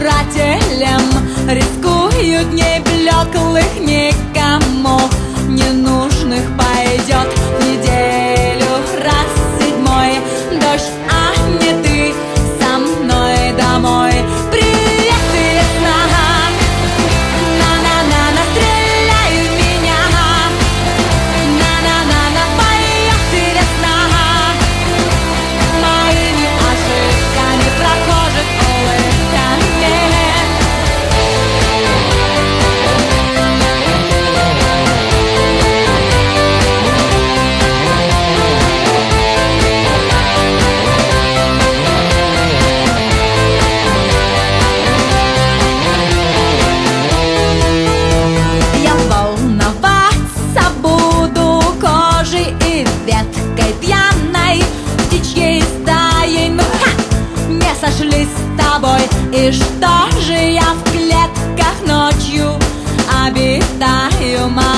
старателем рискуют неблеклых, никому не нужных. Пойдет в неделю раз седьмой дождь, а не ты со мной домой. Привет, весна, на-на-на-на, стреляй в меня, на-на-на-на, поет весна моими ошибками, прохожих улыбками. Я волноваться буду кожей и веткой пьяной, птичьей стаей, ну ха! Не сошлись с тобой. И что же я в клетках ночью обитаю?